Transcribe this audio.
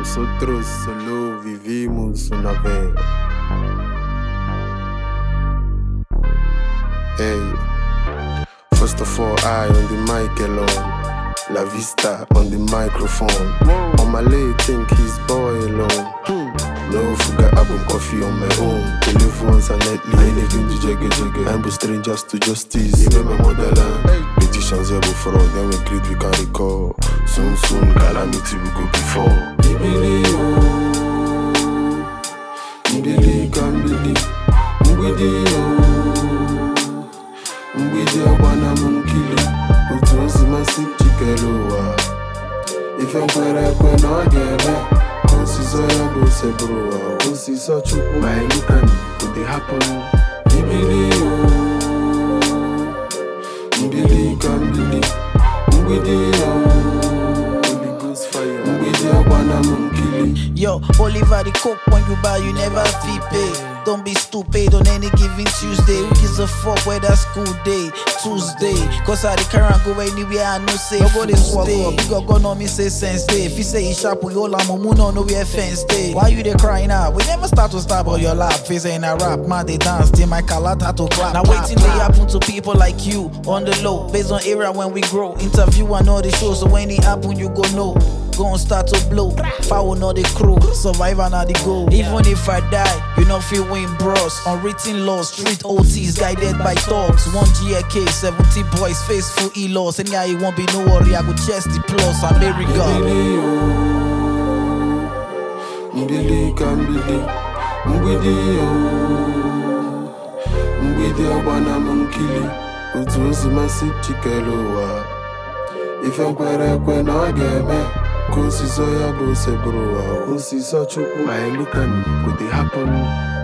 Nosotros solo vivimos una vez. Hey, first of all, I on the mic alone. La Vista on the microphone. On my leg, think he's boy alone. No forget album coffee on my own. To live once and let live. Anything to jagge. I'm strangers to justice. Even my motherland. Politicians here before all. Then we greet we can recall. Soon, calamity will go before. Ibili oh, Ibili kambili, Mbidi oh, Mbidi abana munkili, utosi masip chikeluwa. Ife mkwere kwena agebe, konsiso ya go sebruwa, konsiso chuku maelukani, could it happen? Ibili oh, Ibili kambili, Mbidi oh. Yo, Oliver the coke when you buy, you never fee pay. Don't be stupid on any given Tuesday. Who gives a fuck whether school day, Tuesday? Cause I the current go anywhere I no say. I go this walk up, you go no me say sense day. If you say it's sharp, we all am no where fence day. Why you they crying out? We never start to stop on your lap. Face ain't a rap, man they dance, till my calata to clap. Now waiting they happen to people like you on the low. Based on era when we grow. Interview and all the show, so when it happen you go know. Gon' start to blow, foul not the crew, survivor not the goal. Even if I die, you know feel win bros. Unwritten laws, street OTs guided by thugs. 1 GK, 70 boys, faithful E-laws. Any guy won't be no worry, I go chest the plus, America. Mbili kambili, Mbidi oh, Mbidi abana munkili, utosi masip chikeluwa. Ife mkwere kwena agebe, konsiso ya go sebruwa, konsiso chuku maelukani, could it happen?